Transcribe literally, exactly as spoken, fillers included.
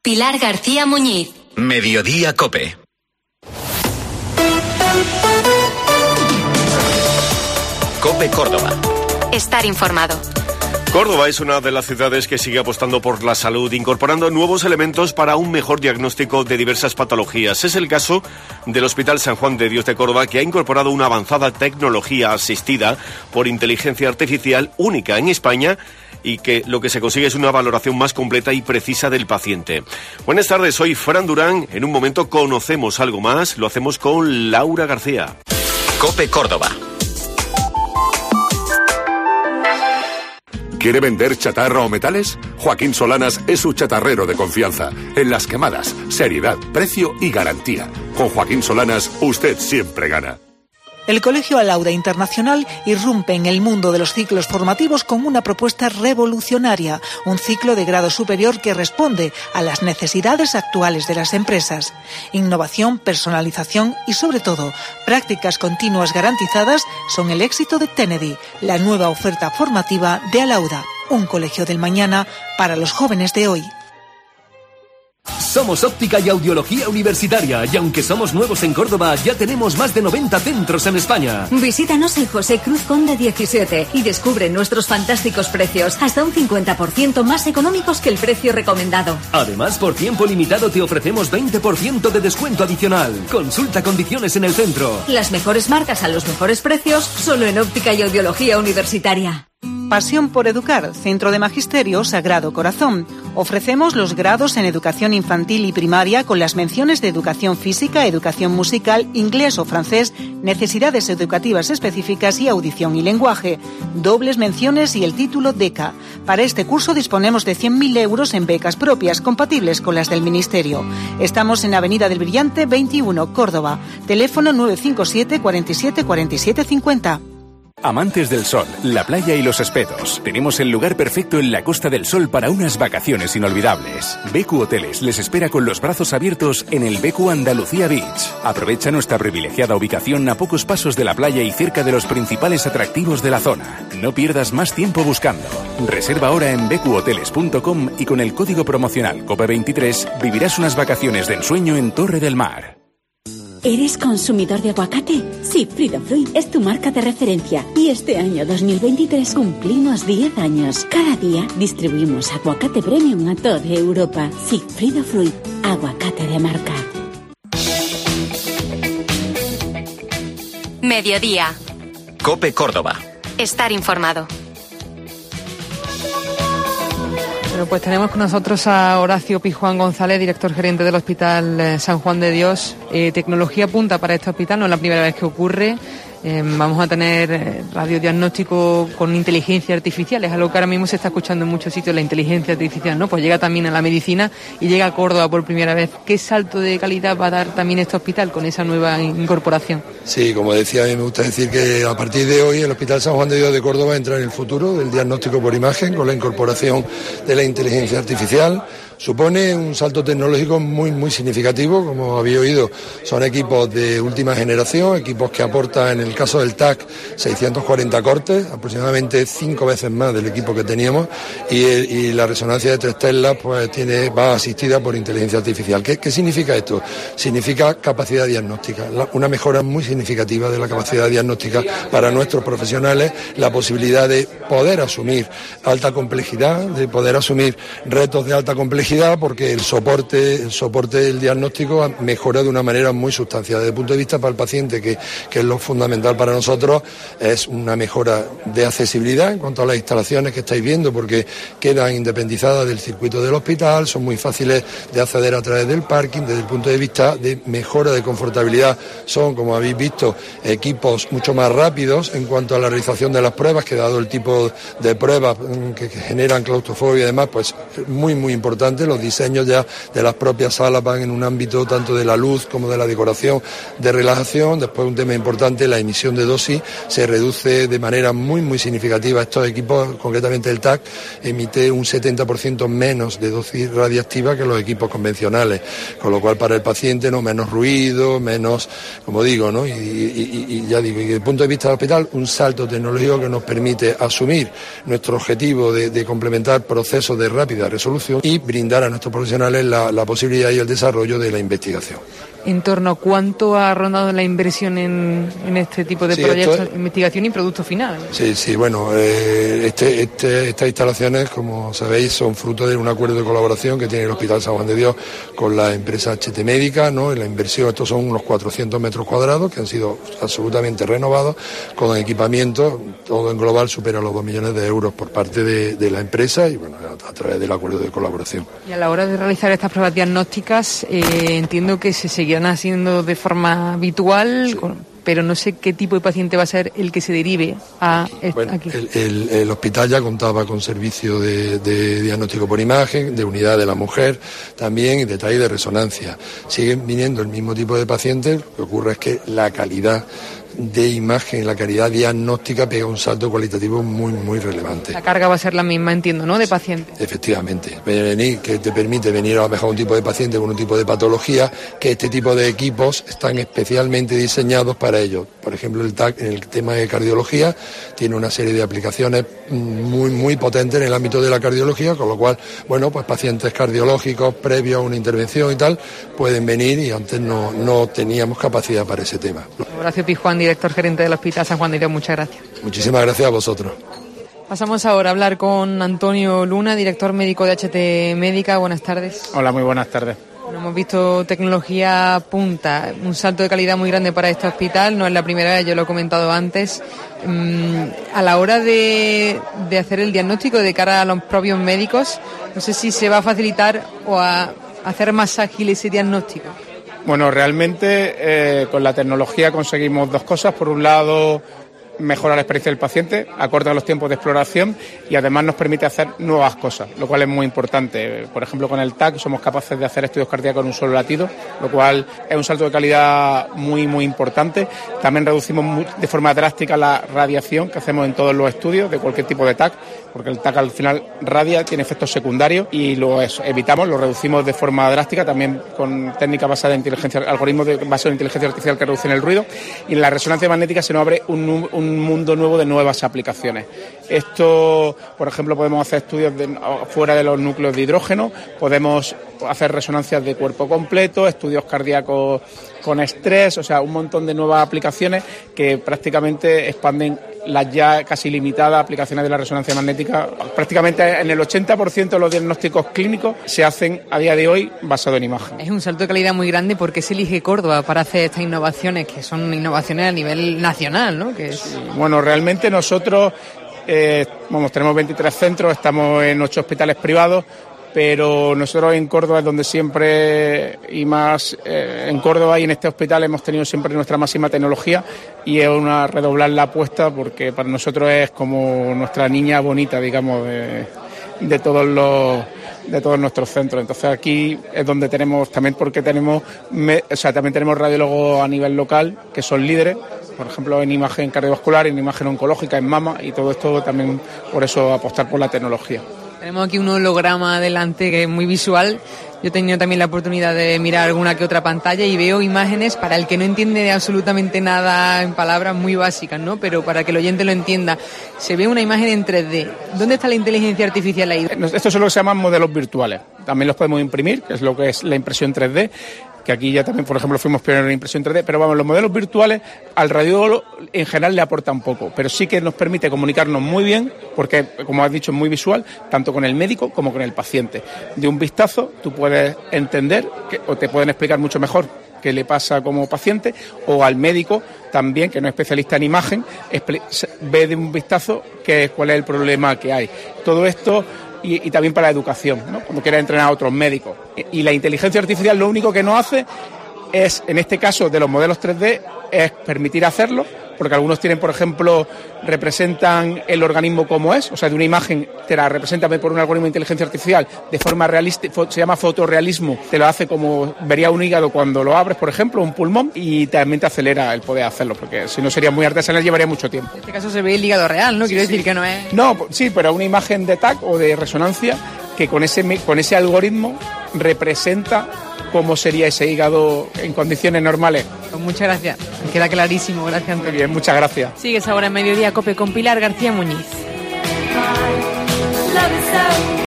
Pilar García Muñiz. Mediodía COPE. COPE Córdoba. Estar informado. Córdoba es una de las ciudades que sigue apostando por la salud, incorporando nuevos elementos para un mejor diagnóstico de diversas patologías. Es el caso del Hospital San Juan de Dios de Córdoba, que ha incorporado una avanzada tecnología asistida por inteligencia artificial única en España y que lo que se consigue es una valoración más completa y precisa del paciente. Buenas tardes, soy Fran Durán. En un momento conocemos algo más. Lo hacemos con Laura García. COPE Córdoba. ¿Quiere vender chatarra o metales? Joaquín Solanas es su chatarrero de confianza. En las quemadas, seriedad, precio y garantía. Con Joaquín Solanas, usted siempre gana. El Colegio Alauda Internacional irrumpe en el mundo de los ciclos formativos con una propuesta revolucionaria, un ciclo de grado superior que responde a las necesidades actuales de las empresas. Innovación, personalización y, sobre todo, prácticas continuas garantizadas son el éxito de Kennedy, la nueva oferta formativa de Alauda, un colegio del mañana para los jóvenes de hoy. Somos Óptica y Audiología Universitaria y aunque somos nuevos en Córdoba, ya tenemos más de noventa centros en España. Visítanos en José Cruz Conde diecisiete y descubre nuestros fantásticos precios, hasta un cincuenta por ciento más económicos que el precio recomendado. Además, por tiempo limitado te ofrecemos veinte por ciento de descuento adicional. Consulta condiciones en el centro. Las mejores marcas a los mejores precios, solo en Óptica y Audiología Universitaria. Pasión por educar, Centro de Magisterio Sagrado Corazón. Ofrecemos los grados en educación infantil y primaria con las menciones de educación física, educación musical, inglés o francés, necesidades educativas específicas y audición y lenguaje. Dobles menciones y el título D E C A. Para este curso disponemos de cien mil euros en becas propias, compatibles con las del Ministerio. Estamos en Avenida del Brillante veintiuno, Córdoba. Teléfono nueve cinco siete, cuarenta y siete, cuarenta y siete cincuenta. Amantes del sol, la playa y los espetos. Tenemos el lugar perfecto en la Costa del Sol para unas vacaciones inolvidables. B Q Hoteles les espera con los brazos abiertos en el B Q Andalucía Beach. Aprovecha nuestra privilegiada ubicación a pocos pasos de la playa y cerca de los principales atractivos de la zona. No pierdas más tiempo buscando. Reserva ahora en b q hoteles punto com y con el código promocional COPE veintitrés vivirás unas vacaciones de ensueño en Torre del Mar. ¿Eres consumidor de aguacate? Sí, Frida Fruit es tu marca de referencia. Y este año dos mil veintitrés cumplimos diez años. Cada día distribuimos aguacate premium a toda Europa. Sí, Frida Fruit, aguacate de marca. Mediodía. COPE Córdoba. Estar informado. Bueno, pues tenemos con nosotros a Horacio Pijuán González, director gerente del Hospital San Juan de Dios. Eh, tecnología punta para este hospital, no es la primera vez que ocurre. Eh, vamos a tener eh, radiodiagnóstico con inteligencia artificial, es algo que ahora mismo se está escuchando en muchos sitios, la inteligencia artificial, ¿no? Pues llega también a la medicina y llega a Córdoba por primera vez. ¿Qué salto de calidad va a dar también este hospital con esa nueva incorporación? Sí, como decía, a mí me gusta decir que a partir de hoy el Hospital San Juan de Dios de Córdoba entra en el futuro del diagnóstico por imagen con la incorporación de la inteligencia artificial. Supone un salto tecnológico muy, muy significativo, como habéis oído, son equipos de última generación, equipos que aportan, en el caso del T A C, seiscientos cuarenta cortes, aproximadamente cinco veces más del equipo que teníamos, y, y la resonancia de tres teslas pues, tiene, va asistida por inteligencia artificial. ¿Qué, qué significa esto? Significa capacidad diagnóstica, la, una mejora muy significativa de la capacidad diagnóstica para nuestros profesionales, la posibilidad de poder asumir alta complejidad, de poder asumir retos de alta complejidad, porque el soporte, el soporte del diagnóstico mejora de una manera muy sustancial. Desde el punto de vista para el paciente, que, que es lo fundamental para nosotros, es una mejora de accesibilidad en cuanto a las instalaciones que estáis viendo, porque quedan independizadas del circuito del hospital, son muy fáciles de acceder a través del parking. Desde el punto de vista de mejora de confortabilidad, son, como habéis visto, equipos mucho más rápidos en cuanto a la realización de las pruebas, que dado el tipo de pruebas que, que generan claustrofobia y demás, pues muy, muy importante. Los diseños ya de las propias salas van en un ámbito tanto de la luz como de la decoración, de relajación. Después un tema importante, la emisión emisión de dosis se reduce de manera muy muy significativa. Estos equipos, concretamente el T A C, emite un setenta por ciento menos de dosis radiactiva que los equipos convencionales, con lo cual para el paciente no menos ruido, menos, como digo, ¿no? Y, y, y ya digo, y desde el punto de vista del hospital, un salto tecnológico que nos permite asumir nuestro objetivo de, de complementar procesos de rápida resolución y brindar a nuestros profesionales la, la posibilidad y el desarrollo de la investigación. ¿En torno a cuánto ha rondado la inversión en, en este tipo de sí, proyectos, es... investigación y producto final? Sí, sí, bueno, eh, este, este, estas instalaciones, como sabéis, son fruto de un acuerdo de colaboración que tiene el Hospital San Juan de Dios con la empresa H T Médica, ¿no? En la inversión, estos son unos cuatrocientos metros cuadrados que han sido absolutamente renovados con equipamiento, todo en global supera los dos millones de euros por parte de, de la empresa y bueno, a, a través del acuerdo de colaboración. Y a la hora de realizar estas pruebas diagnósticas, eh, entiendo que se seguirán haciendo de forma habitual, sí. con, pero no sé qué tipo de paciente va a ser el que se derive a bueno, aquí. El, el, el hospital ya contaba con servicio de, de diagnóstico por imagen, de unidad de la mujer también y detalle de resonancia. Siguen viniendo el mismo tipo de pacientes, lo que ocurre es que la calidad de imagen, la calidad diagnóstica pega un salto cualitativo muy, muy relevante. La carga va a ser la misma, entiendo, ¿no?, de pacientes. Efectivamente, venir, que te permite venir a lo mejor a un tipo de paciente con un tipo de patología, que este tipo de equipos están especialmente diseñados para ello. Por ejemplo, el T A C, en el tema de cardiología, tiene una serie de aplicaciones muy, muy potentes en el ámbito de la cardiología, con lo cual, bueno, pues pacientes cardiológicos previos a una intervención y tal, pueden venir y antes no, no teníamos capacidad para ese tema. Horacio Pijuán, director gerente del Hospital San Juan de Dios, muchas gracias. Muchísimas gracias a vosotros. Pasamos ahora a hablar con Antonio Luna, director médico de H T Médica. Buenas tardes. Hola, muy buenas tardes. Bueno, hemos visto tecnología punta, un salto de calidad muy grande para este hospital, no es la primera vez, yo lo he comentado antes. Um, a la hora de, de hacer el diagnóstico de cara a los propios médicos, no sé si se va a facilitar o a hacer más ágil ese diagnóstico. Bueno, realmente eh, con la tecnología conseguimos dos cosas. Por un lado, mejora la experiencia del paciente, acorta los tiempos de exploración y además nos permite hacer nuevas cosas, lo cual es muy importante. Por ejemplo, con el T A C somos capaces de hacer estudios cardíacos en un solo latido, lo cual es un salto de calidad muy, muy importante. También reducimos de forma drástica la radiación que hacemos en todos los estudios de cualquier tipo de T A C, porque el T A C al final radia, tiene efectos secundarios y lo evitamos, lo reducimos de forma drástica, también con técnicas basadas en inteligencia, algoritmos de, basados en inteligencia artificial que reducen el ruido, y en la resonancia magnética se nos abre un, un mundo nuevo de nuevas aplicaciones. Esto, por ejemplo, podemos hacer estudios de, fuera de los núcleos de hidrógeno, podemos hacer resonancias de cuerpo completo, estudios cardíacos con estrés, o sea, un montón de nuevas aplicaciones que prácticamente expanden las ya casi limitadas aplicaciones de la resonancia magnética. Prácticamente en el ochenta por ciento de los diagnósticos clínicos se hacen a día de hoy basado en imagen. Es un salto de calidad muy grande porque se elige Córdoba para hacer estas innovaciones, que son innovaciones a nivel nacional, ¿no? Que es... sí, bueno, realmente nosotros eh, vamos, tenemos veintitrés centros, estamos en ocho hospitales privados, pero nosotros en Córdoba es donde siempre, y más eh, en Córdoba y en este hospital hemos tenido siempre nuestra máxima tecnología y es una redoblar la apuesta porque para nosotros es como nuestra niña bonita, digamos, de, de todos los de todos nuestros centros. Entonces aquí es donde tenemos, también porque tenemos, me, o sea, también tenemos radiólogos a nivel local que son líderes, por ejemplo en imagen cardiovascular, en imagen oncológica, en mama, y todo esto también por eso apostar por la tecnología. Tenemos aquí un holograma adelante que es muy visual. Yo he tenido también la oportunidad de mirar alguna que otra pantalla y veo imágenes, para el que no entiende absolutamente nada en palabras, muy básicas, ¿no? Pero para que el oyente lo entienda, se ve una imagen en tres D. ¿Dónde está la inteligencia artificial ahí? Estos son lo que se llaman modelos virtuales. También los podemos imprimir, que es lo que es la impresión tres D. Que aquí ya también, por ejemplo, fuimos pioneros en impresión tres D, pero vamos, los modelos virtuales al radiólogo en general le aportan poco, pero sí que nos permite comunicarnos muy bien, porque, como has dicho, es muy visual, tanto con el médico como con el paciente. De un vistazo tú puedes entender, que, o te pueden explicar mucho mejor qué le pasa como paciente, o al médico también, que no es especialista en imagen, ve de un vistazo qué, cuál es el problema que hay. Todo esto... Y, y también para la educación, ¿no? Cuando quieras entrenar a otros médicos. Y, y la inteligencia artificial lo único que nos hace es, en este caso de los modelos tres D, es permitir hacerlo, porque algunos tienen, por ejemplo, representan el organismo como es, o sea, de una imagen te la representa por un algoritmo de inteligencia artificial de forma realista, se llama fotorrealismo, te lo hace como vería un hígado cuando lo abres, por ejemplo, un pulmón, y también te acelera el poder hacerlo, porque si no sería muy artesanal, llevaría mucho tiempo. En este caso se ve el hígado real, ¿no? Quiero Sí, decir sí. que no es... No, sí, pero una imagen de T A C o de resonancia que con ese, con ese algoritmo representa cómo sería ese hígado en condiciones normales. Pues muchas gracias, me queda clarísimo, gracias Antonio. Muy bien, muchas gracias. Sigues ahora en Mediodía Cope con Pilar García Muñiz.